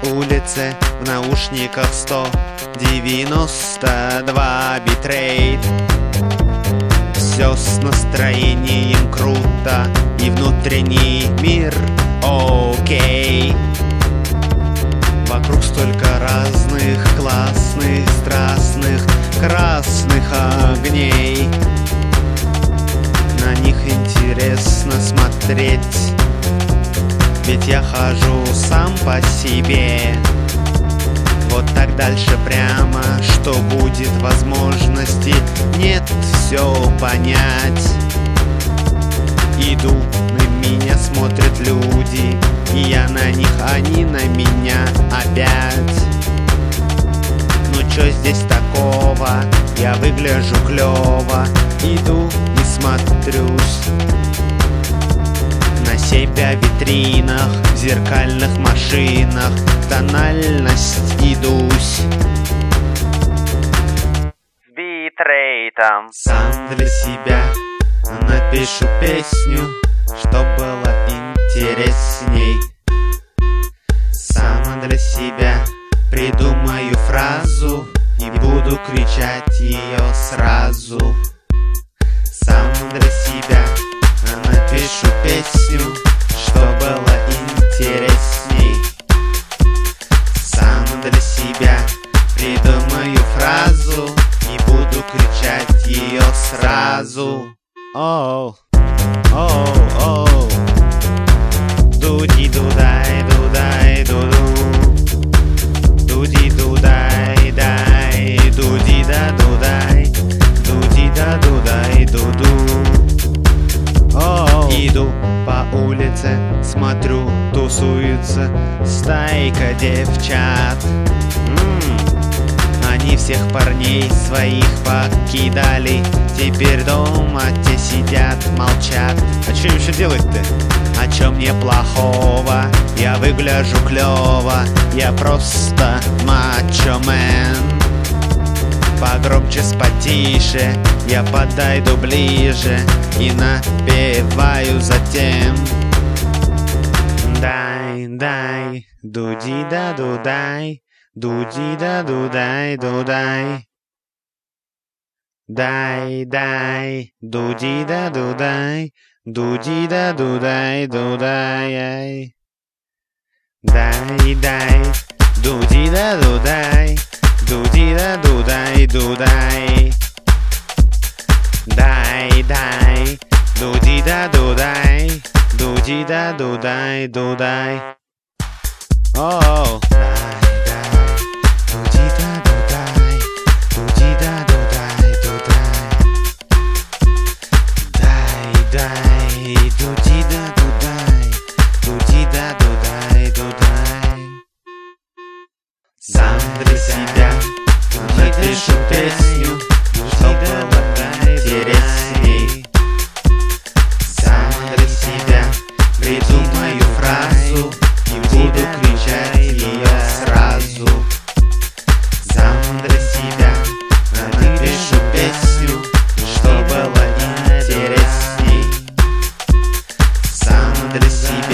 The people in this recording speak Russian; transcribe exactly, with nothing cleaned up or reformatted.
улице в наушниках сто девяносто два битрейт. Все с настроением круто, и внутренний мир окей. Вокруг столько разных, классных, страстных, красных огней. На них интересно смотреть, ведь я хожу сам по себе. Вот так дальше прямо, что будет возможности нет все понять. Иду, на меня смотрят люди, и я на них, они на меня опять. Ну чё здесь такого? Я выгляжу клёво, иду и смотрюсь на себя в витринах, в зеркальных машинах, в тональность идусь с битрейтом. Сам для себя напишу песню, чтоб было интересней. Сам для себя придумаю фразу и буду кричать ее сразу. Сам для себя напишу песню, что было интересней. Сам для себя придумаю фразу и буду кричать ее сразу. Оу, оу, оу. Дуди-дудай, дудай, дуду. Дуди-дудай, дай, дуди-да-дудай. Дуди-да-дудай, дуду. Иду по улице, смотрю, тусуется стайка девчат. М-м. Они всех парней своих покидали, теперь дома те сидят, молчат. А что им еще делать-то? А чё мне плохого? Я выгляжу клёво, я просто мачо-мен. Погромче, потише, я подойду ближе и напеваю затем. Дай, дай, дуди-да-дудай, дуди-да-дудай-дудай. Дай, дай, дуди-да-дудай, дуди-да-дудай-дудай. Дай, дай, дуди-да-дудай, дуди-да-дудай-дудай. Дай, дай, дуди-да-дудай, дуди-да-дудай-дудай. Оу. Дай, дай, дуди-да-дудай, дуди-да-дудай-дудай. Дай, дай, дуди-да-дудай, дуди-да-дудай-дудай. Сам для себя напишу песню, чтоб было интересней. Сам для себя придумаю фразу и буду кричать ее сразу. Сам для себя напишу песню, чтоб было интересней. Сам для себя